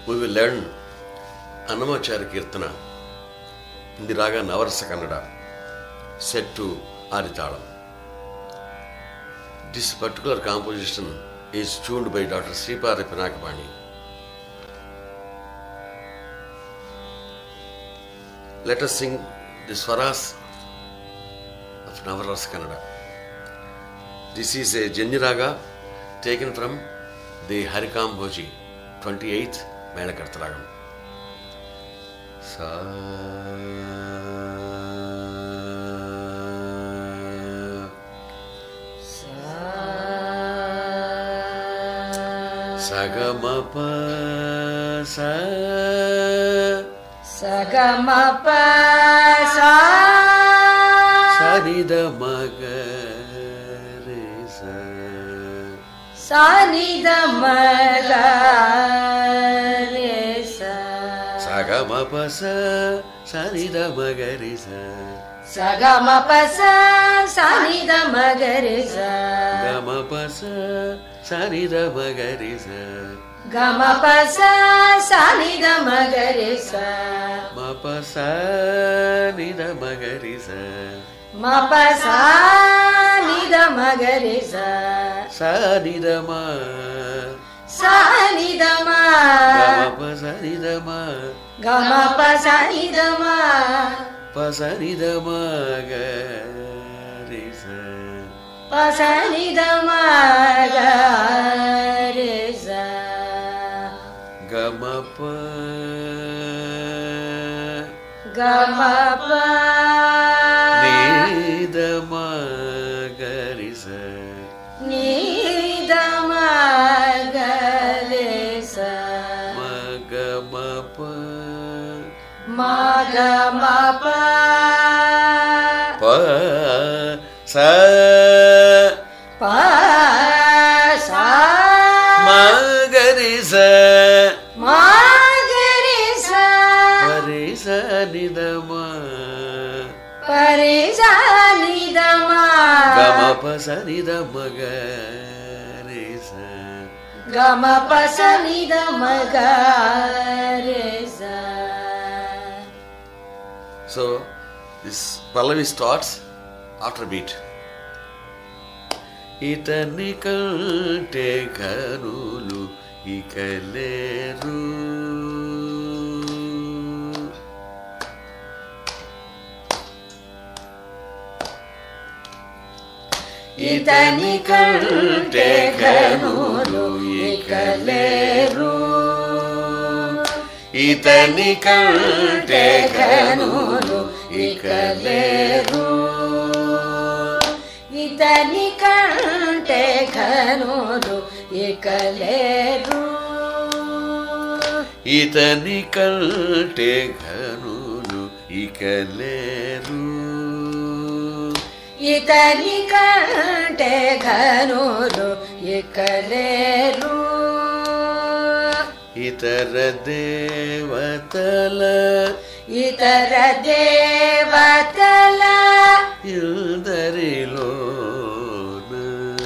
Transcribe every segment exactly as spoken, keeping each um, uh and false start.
we will learn Annamacharya Kirtana in the Raga Navarasa Kannada, set to Aditalam. This particular composition is tuned by Doctor Sripari Pinakapani. Let us sing the Swaras of Navarasa Kannada. This is a Janjiraga taken from the Harikamboji, twenty-eighth Medakartaragam. Sa Sagamapa sa Sagamapa sa Sanida magare sa Sanida magare sa Sagamapa sa Sanida magare sa Sagamapa sa Sanida magare sa Gamapa sa Sanida magare sa Gamapa sa Sanida magare sa Mapa sa Nida magare sa Mapa sa Nida magare sa Sanida ma Sanida ma Gamapa sa Nida ma Gamapa sa Nida ma Pasanida magare sa Pasanida magare sa Gamapa Gamapa Nida magare sa Nida magare sa Magamapa Magamapa Pa sa Pa sa magare sa magare sa Pare sa nida ma Pare sa nida ma Gamapa sa nida magare sa Gamapa sa nida magare sa. So this Pallavi starts after beat. Itani kante kanulu ikaleru Itani kante kanulu ikaleru Itani kante kanulu ikaleru Itani kante kanulu ikaleru Itani kante kanulu ikaleru Itani kante kanulu ikaleru Itara devatala Itara devatala Ildarilona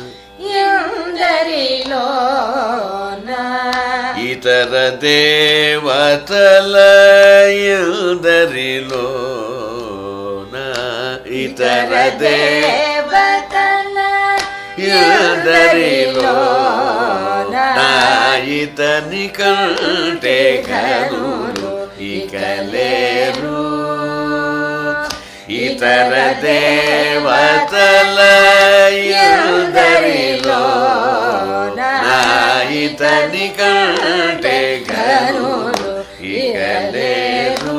Ildarilona Itara devatala Ildarilona Itara devatala Ildarilona Itani kante kanulu ikaleru Itara devatala Ildarilona Itani kante kanulu ikaleru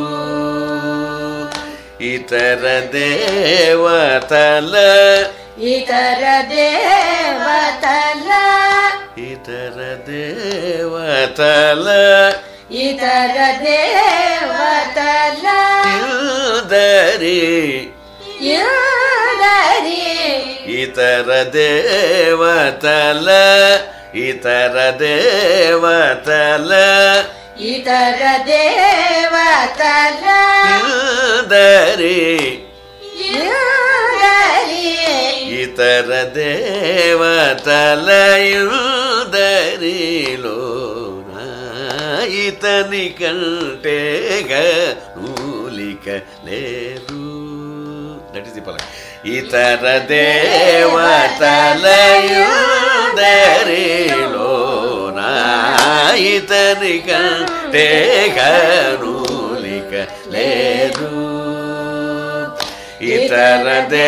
Itara devatala Itara devatala Itara devatala Itara devatala Ildari Ildari Itara devatala Itara devatala Itara devatala Ildari Ildari Itara devatala Ildarilona ఇతని కంటే గూలిక లేరు. That is the పలక. ఇతర దేవతలయుదరిలోన ఇతని కంటే గూలిక లేరు. ఇతర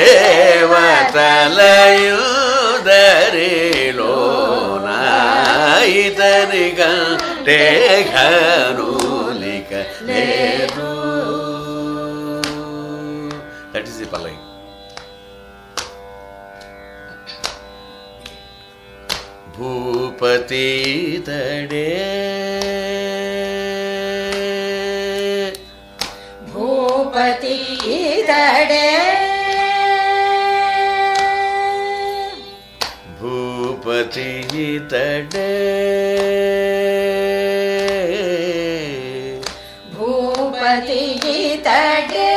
దేవతలయుదరిలోన ఇతని కంటే గూలిక లేరు. That is the pallavi. భూపతి తడే భూపతి తడే భూపతి తడే భూపతి తడే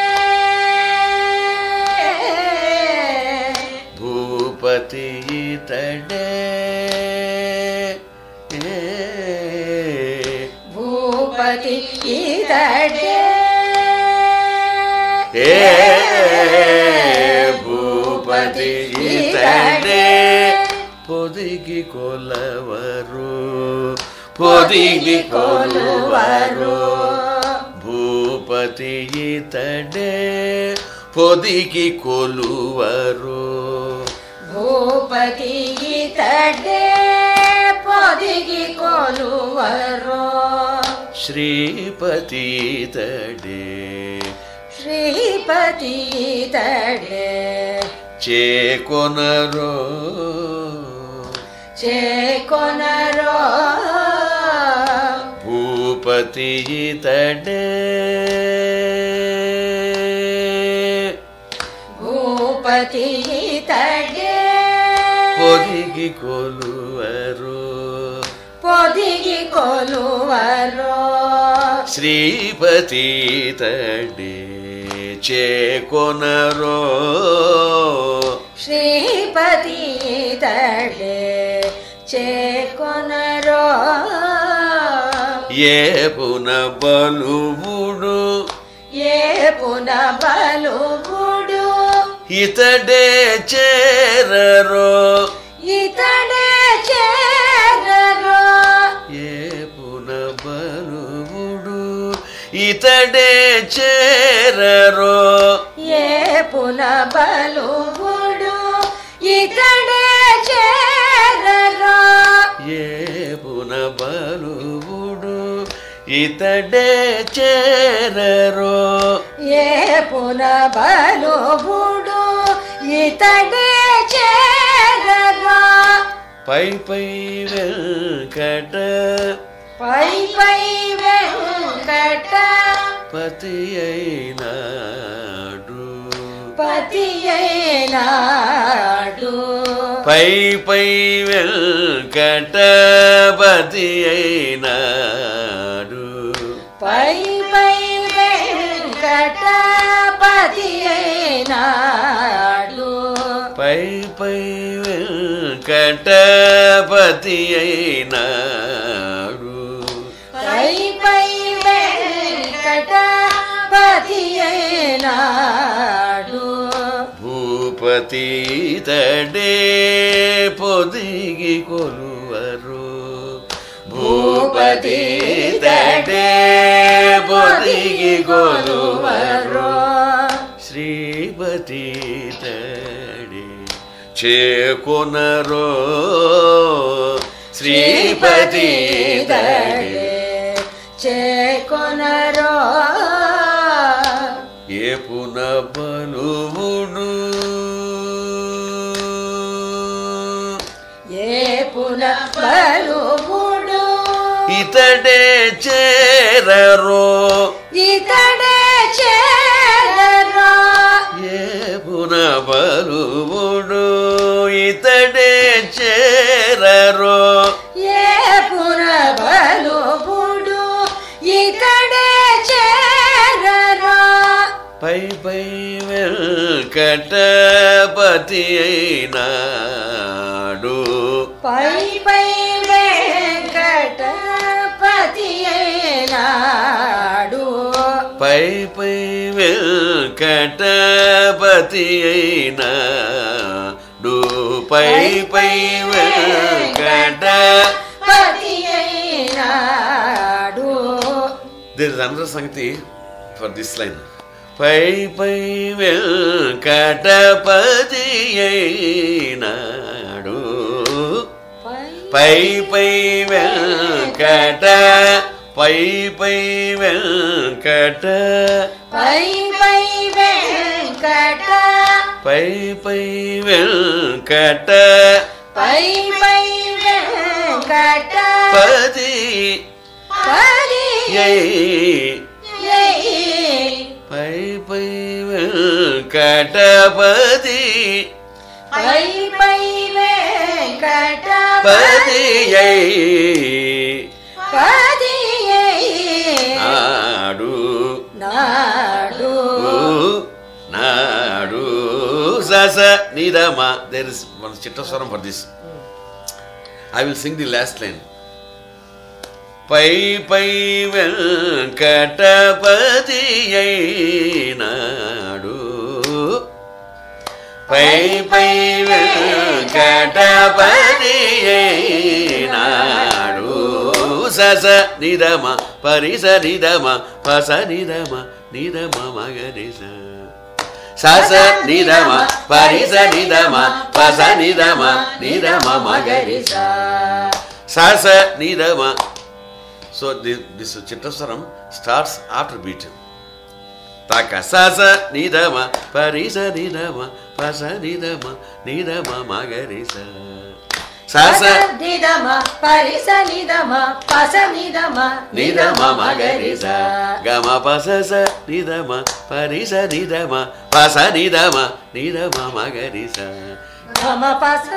భూపతి తడే భూపతి తడే ఏ భూపతి తడే పొదిగి కొలవరు పొదిగి కొలువరు. భూపతి తడే పొదిగి కొలువరు. భూపతి తడే పొదిగి కొలువరు. శ్రీపతి తడే శ్రీపతి తడే చేకొనరో చేకొనరో. భూపతి తడే భూపతి తడే పొదిగి కొలువరు. పొదిగి కొలువరు. శ్రీపతి తడే చేకొనరో శ్రీపతి తడే చేకొనరో. ఏ పున బలువుడు ఏ పున బలువుడు ఇతడే చేరరో ఇతడే చేరరో. ఏ పున బలువుడు ఇతడే చేరరో. ఏ పున బలువుడు ఇతడే చేరరో. ఏ పున బలువుడు ఇతడే చేరరో. ఏ పున బలువుడు ఇతడే చేరరో. పై పై వెంకట పై పై వెంకట పతి అయినాడు. పతి అయినాడు. పై పై వెంకట పతి అయినాడు. పై పై వెంకట పతి అయినాడు. పై పై వెంకట పతి అయినాడు. పై పై వెంకట పతి అయినాడు. భూపతి తడే పొదిగి కొలువరు. భూపతి తడే పొదిగి కొలువరు. శ్రీపతి తడే చేకొనరో. శ్రీపతి తడే చేకొనరో. ఏ పున బలువుడు ఏ పున బలువుడు ఇతడే చేరరో. ఇతడే చేరరో. ఏ పున బలువుడు ఇతడే చేరరో. ఏ పున బలువుడు ఇతడే చేరరో. పై పై వెంకటపతి అయినాడు. పై పై వెంకటపతి పై పై వెంకటపతి అయినాడు పై పై వెంకటపతి అయినాడు. There is another సంగతి for this line. పై పై వెంకటపతి అయినాడు పై పై వెంకట పై పై వెంకట పై పై వెంకట పై పై వెంకట పై పై వెంకట పది పది పై పై వెంకటపతి పై పై వెంకట పది పది నాడు నాడు నాడు సస నిదమ. There is one చిట్టస్వరం for this. I will sing the last line. పై పై వెంకటపతి అయినాడు పై పై వెంకటపతి అయినాడు సస నిదమ పరిస నిదమ పస నిదమ నిదమ మగరిస సస నిదమ పరిస నిదమ పస నిదమ నిదమ మగరిస సస నిదమ. So this, this Chittaswaram starts after beat. Taka sasa nidama parisa nidama pasa nidama nidama magarisa. Sasa nidama parisa nidama pasa nidama nidama magarisa. Gama pasasa nidama parisa nidama pasa nidama nidama magarisa. Gama pasasa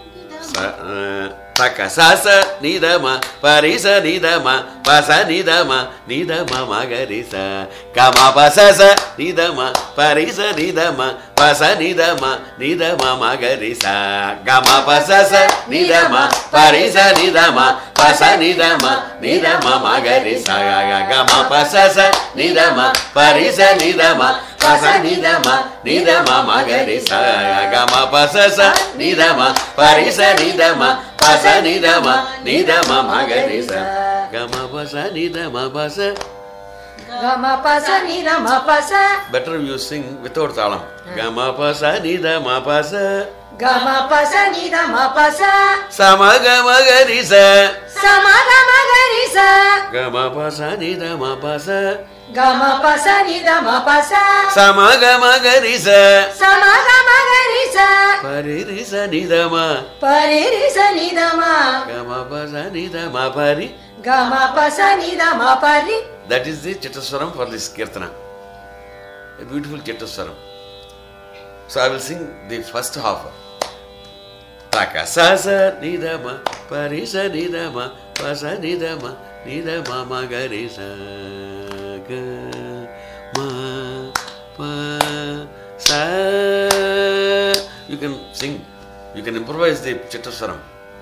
Taka sasa nidama parisa nidama pasa nidama nidama magarisa. Gama pasasa nidama parisa nidama pasa nidama nidama magarisa. Gama pasasa nidama parisa nidama pasa nidama nidama magarisa. Gama pasasa nidama parisa nidama pasa nidama nidama magarisa. Gama pasasa nidama parisa nidama pasa nidama nidama magarisa. Gama pasa nidama pasa. Gama pasa nidama pasa. Better you sing without talam. Gama pasa nidama pasa. Gama pasa nidama pasa. Sama gama garisa. Sama gama garisa. Gama pasa nidama pasa. Gama pasa nidama pasa. Sama gama garisa. Sama gama garisa. Paririsa nidama. Paririsa nidama. Gama pasa nidama pari. Gama pasa nidama pari. That is the Chittaswaram for this Kirtana. A beautiful Chittaswaram. So I will sing the first half. Taka sasa nidama parisa nidama pasa nidama nidama magarisa. Ga ma pa sa. You can sing. You can improvise the Chittaswaram.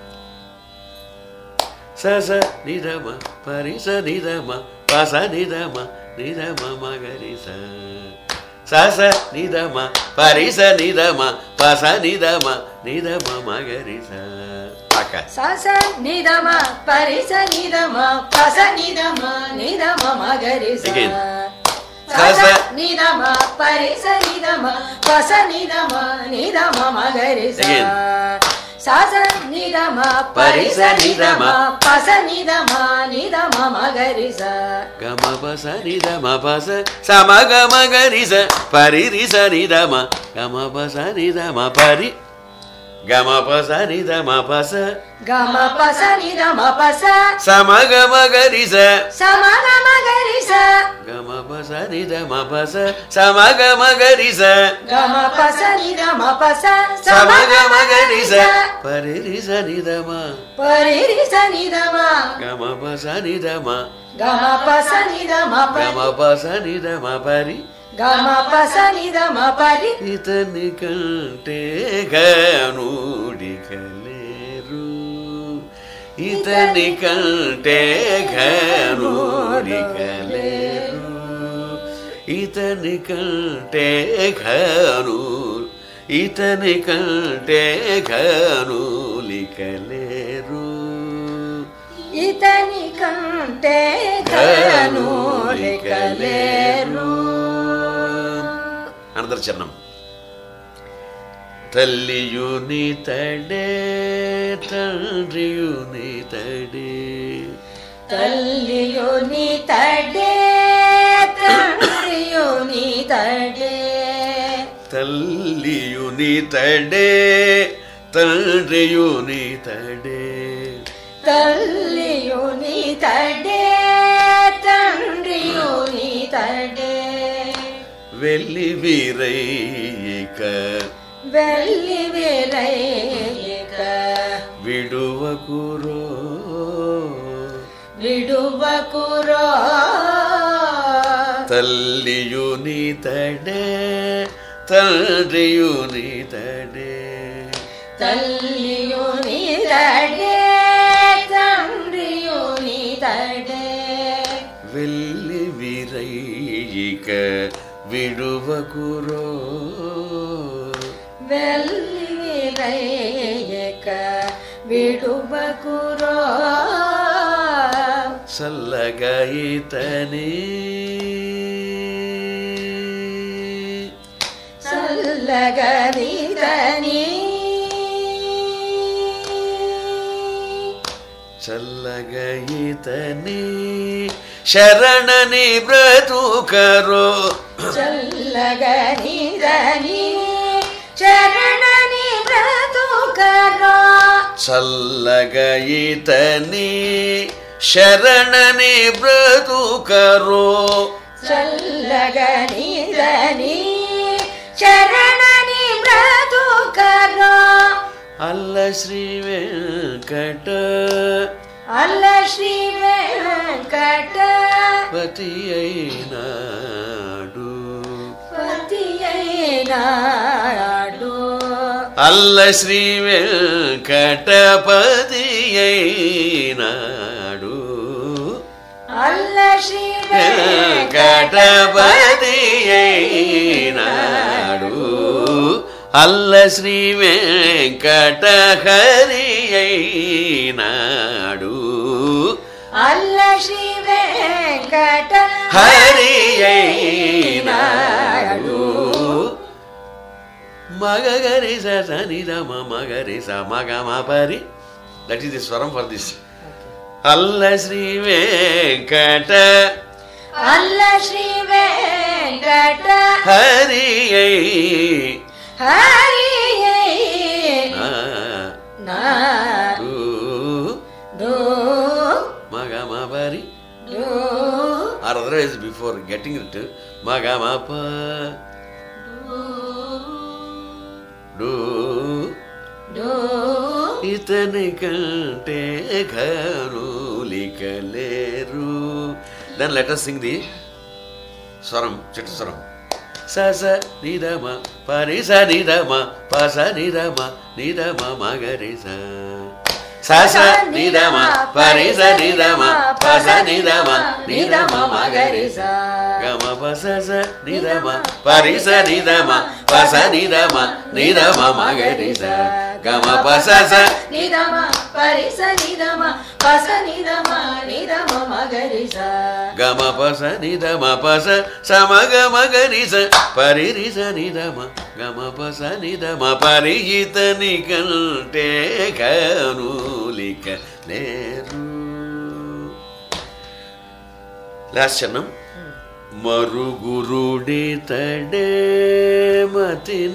Sasa nidama parisa nidama pasa nidama nidama magarisa. Sasa nidama parisa nidama pasa nidama nidama magarisa. Taka Sasa nidama parisa nidama pasa nidama nidama magarisa. Again. Sasa nidama parisa nidama pasa nidama nidama magarisa. Again. Sasa nidama parisa nidama pasa nidama nidama magarisa. Gama pasa nidama pasa sama gama garisa paririsa nidama gama pasa nidama pari gama pasa nidama pasa Gama pasa nidama pasa. sama gama garisa Sama gama garisa. gama pasa nidama pasa sama gama garisa Gama pasa nidama pasa. sama gama garisa paririsa nidama Paririsa nidama. gama pasa nidama Gama pasa nidama pari. gama pasa nidama pari. Gama pasa nidama pari. ఇతని కంటే ఘనుడి కలేరు ఇతని కంటే ఘనుడి కలేరు ఇతని కంటే ఘను ఇతని కంటే ఘనులికలేరు ఇతని కంటే ఘనులికలేరు. అనదర్ చరణం. తల్లియుని తడే తండ్రియుని తడే తల్లియుని తడే తండ్రియుని తడే తల్లియుని తడే తండ్రియుని తడే తల్లియుని తడే తండ్రియుని తడే వెళ్ళి వీరైక వెళ్ళి వీరైక విడువకురో విడువకురో తల్లియుని తడే తండ్రియుని తడే తల్లియుని తడే తండ్రియుని తడే వెళ్ళి వీరైక విడువకురో వెళ్ళి వీరైక విడువకురో చల్లగా ఈతని చల్లగనిదని చల్లగా ఈతని శరణని బ్రతుకరో చల్లగనిదని శరణని బ్రతుకరో చల్లగా ఈతని శరణని బ్రతుకరో చల్లగనిదని శరణని బ్రతుకరో అల్ల శ్రీ వెంకట అల్ల శ్రీ వెంకట పతి అయినాడు పతి అయినాడు అల్ల శ్రీ వెంకటపతి అయినాడు అల్ల శ్రీ వెంకటపతి అయినాడు అల్ల శ్రీ వెంకట హరి అయినాడు అల్ల శ్రీ వెంకట హరి అయినాడు మగరి సని రమ మగరి స మగ మా పరి. That is the swaram for this. అల్ల శ్రీ వెంకట అల్ల శ్రీ వెంకట హరి హరి నా డు మగ మా పరి. డు or otherwise before getting it మగ మా ప డు డు ఇతని కంటే ఘనులికలేరు. Then let us sing the స్వరం చెట్టు స్వరం. స స నిదమ పరి స నిదమ ప స నిదమ నిదమ మగరి స స స నిదమ పరి స నిదమ ప స నిదమ నిదమ మగరి స గమ ప స స నిదమ పరి స నిదమ ప స నిదమ నిదమ మగరి స గమ ప స స నిదమ పరి స నిదమ ప స నిదమ నిదమ మగరి స గమ ప స నిదమ ప స స మగ మగరి స పరి రి స నిదమ గమ ప స నిదమ పరి ఇతని కంటే ఘనులికలేరు. లాస్ట్ చరణం. మరుగురుడి తడే మతిన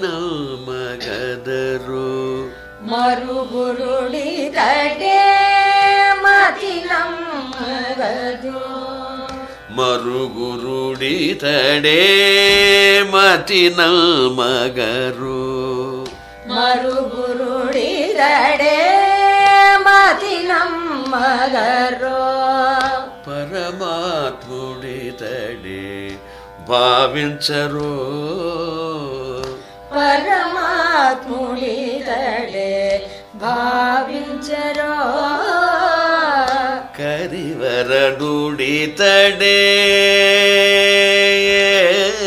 మగదరు మరుగురుడి తడే మతినం మగదు మరుగురుడి తడే మతిన మగరు మరుగురుడి తడే మతినం మగరు పరమాత్ముడి తడే భావించరో పరమాత్ముడి తడే భావించరో కరివరనుడి తడే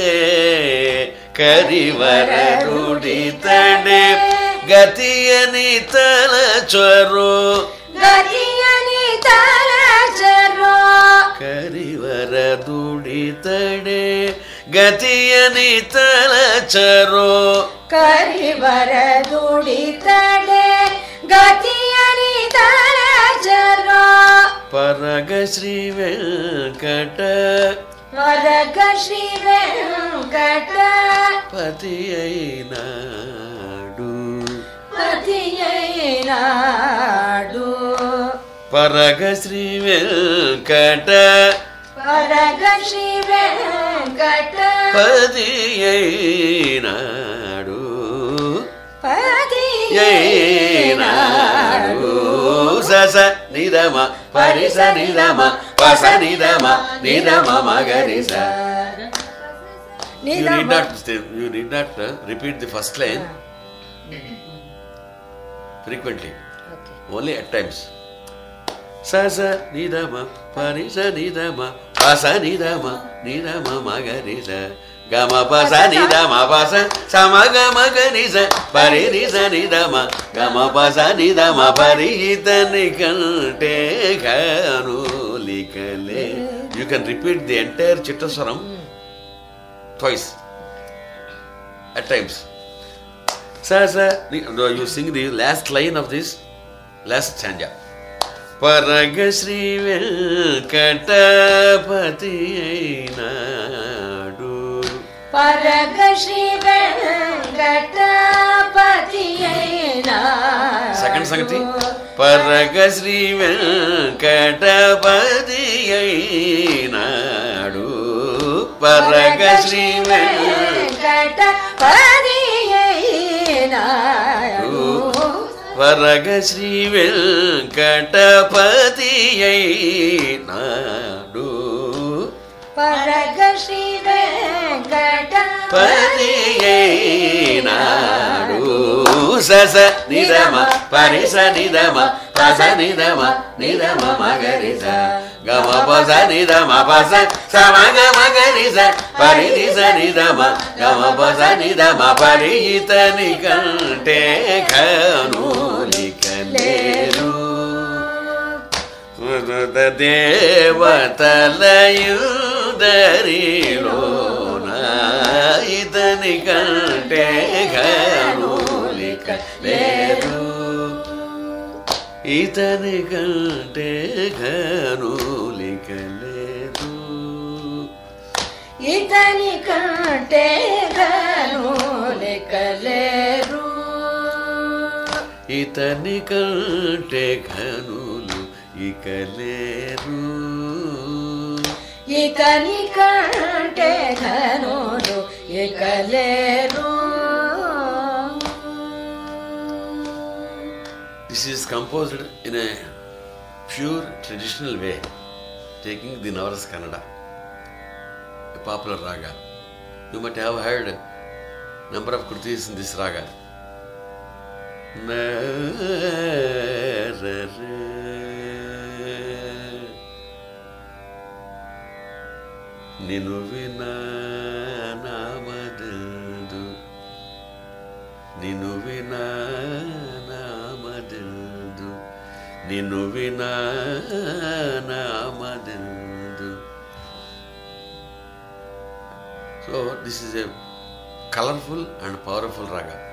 తలచరు గతియని తలచరు కరివర దుడితడే గతియని తలచరు కరివర దుడితడే గతియని తలచరు పరగ శ్రీ వెంకట పరగ శ్రీ వెంకట పతి అయినాడు పతి అయినాడు పరగ శ్రీ వెంకట పరగ శ్రీ వెంకట పతి అయినాడు పతి అయినాడు సస నిదమ పరిస నిదమ పస నిదమ నిదమ మగరిస. You need not you need not uh, repeat the first line frequently. Okay. Only at times. Sasa nidama parisa nidama pasa nidama nidama magarisa gama pasa nidama pasa samagama garisa paririsa nidama gama pasa nidama paritani kante kanulikale. You can repeat the entire Chittaswaram twice at times. Sasa, you sing the last line of this last stanza. Paraga Shri Venkatapati Ainadu. Paraga Shri Venkatapati Ainadu. Second Sangati. Paraga Shri Venkatapati Ainadu. Paraga Shri Venkatapati Ainadu. Paraga Shri Venkatapati Ainadu. Paraga Shri Venkatapati Ainadu. Sasa nidama parisa nidama pasa nidama nidama magarisa gama pasa nidama pasa samaga magarisa paririsa nidama gama pasa nidama paritani kante kanulikaleru దేవతలయుదరిలోన ఇతని కంటే కనులికలేరు ఇతని కంటే కనులికలేరు ఇతని కంటే కనులికలేరు ఇతని కంటే కనులు ఇకలేరు ఇతని కంటే కనులు ఇకలేరు. This is composed in a pure traditional way, taking the Navaras Kannada, a popular raga. You might have heard a number of krutis in this raga. Ninu vina namadindu Ninu vina namadindu Ninu vina namadindu. So this is a colorful and powerful raga.